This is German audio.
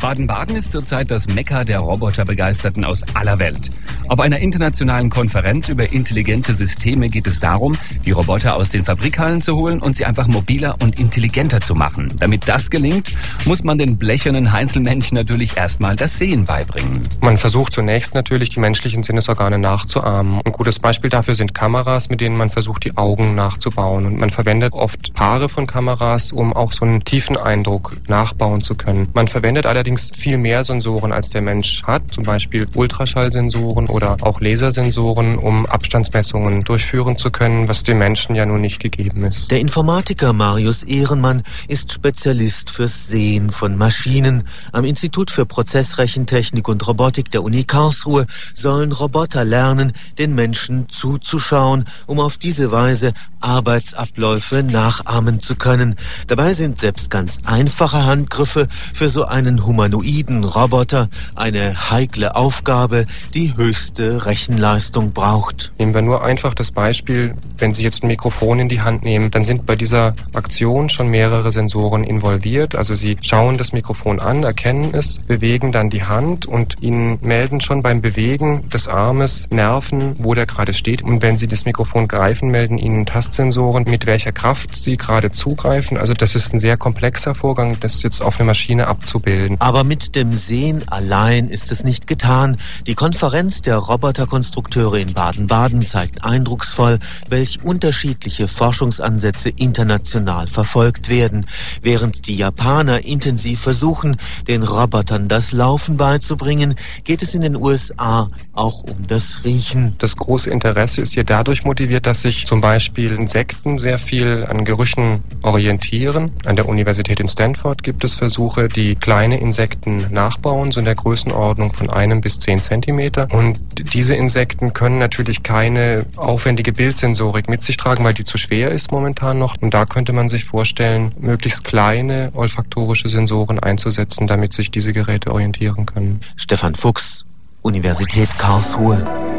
Baden-Baden ist zurzeit das Mekka der Roboterbegeisterten aus aller Welt. Auf einer internationalen Konferenz über intelligente Systeme geht es darum, die Roboter aus den Fabrikhallen zu holen und sie einfach mobiler und intelligenter zu machen. Damit das gelingt, muss man den blechernen Heinzelmännchen natürlich erstmal das Sehen beibringen. Man versucht zunächst natürlich, die menschlichen Sinnesorgane nachzuahmen. Ein gutes Beispiel dafür sind Kameras, mit denen man versucht, die Augen nachzubauen. Und man verwendet oft Paare von Kameras, um auch so einen tiefen Eindruck nachbauen zu können. Man verwendet allerdings viel mehr Sensoren, als der Mensch hat, zum Beispiel Ultraschallsensoren oder auch Lasersensoren, um Abstandsmessungen durchführen zu können, was dem Menschen ja nun nicht gegeben ist. Der Informatiker Marius Ehrenmann ist Spezialist fürs Sehen von Maschinen. Am Institut für Prozessrechentechnik und Robotik der Uni Karlsruhe sollen Roboter lernen, den Menschen zuzuschauen, um auf diese Weise Arbeitsabläufe nachahmen zu können. Dabei sind selbst ganz einfache Handgriffe für so einen humanoiden Roboter eine heikle Aufgabe, die höchste Rechenleistung braucht. Nehmen wir nur einfach das Beispiel, wenn Sie jetzt ein Mikrofon in die Hand nehmen, dann sind bei dieser Aktion schon mehrere Sensoren involviert. Also Sie schauen das Mikrofon an, erkennen es, bewegen dann die Hand und Ihnen melden schon beim Bewegen des Armes Nerven, wo der gerade steht. Und wenn Sie das Mikrofon greifen, melden Ihnen Tastsensoren, mit welcher Kraft Sie gerade zugreifen. Also das ist ein sehr komplexer Vorgang, das jetzt auf eine Maschine abzubilden. Aber mit dem Sehen allein ist es nicht getan. Die Konferenz der Roboterkonstrukteure in Baden-Baden zeigt eindrucksvoll, welch unterschiedliche Forschungsansätze international verfolgt werden. Während die Japaner intensiv versuchen, den Robotern das Laufen beizubringen, geht es in den USA auch um das Riechen. Das große Interesse ist hier dadurch motiviert, dass sich zum Beispiel Insekten sehr viel an Gerüchen orientieren. An der Universität in Stanford gibt es Versuche, die kleine Insekten nachbauen, so in der Größenordnung von 1 bis 10 Zentimeter. Und diese Insekten können natürlich keine aufwendige Bildsensorik mit sich tragen, weil die zu schwer ist momentan noch. Und da könnte man sich vorstellen, möglichst kleine olfaktorische Sensoren einzusetzen, damit sich diese Geräte orientieren können. Stefan Fuchs, Universität Karlsruhe.